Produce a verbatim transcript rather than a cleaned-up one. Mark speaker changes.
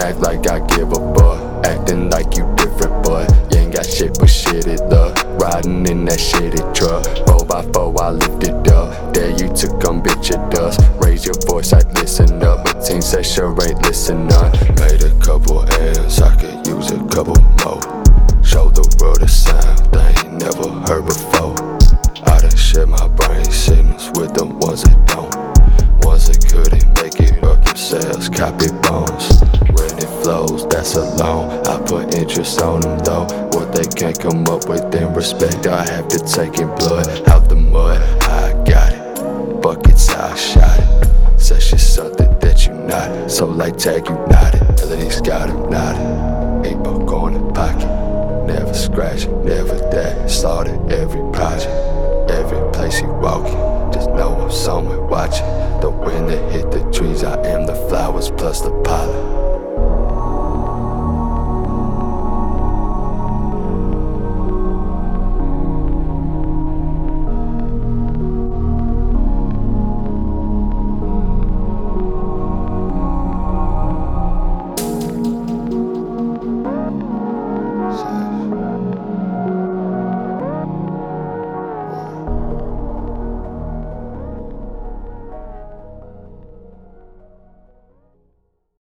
Speaker 1: act like I give a fuck, acting like you different, boy. You ain't got shit but shit it up, riding in that shitty truck. Four by four, I lift it up, dare you to come bitch your dust. Raise your voice, I'd listen up, but team says sure ain't listen none. Made a couple M's, I could use a couple more. Show the world a sound they ain't never heard before. I done share my brain signals with the ones that don't. Ones that couldn't make it up themselves, copy bones. When it flows, that's alone. I put interest on them though. What they can't come up with in respect, I have to take in blood out the mud. I got it, buckets I shot it. Says she's something that you not, so like tag you not it. Melodies got him nodded, eight buck on the pocket. Never scratch, never that. Started every project, every place you walking. Just know I'm somewhere watching. The wind that hit the trees, I am the flowers plus the pollen.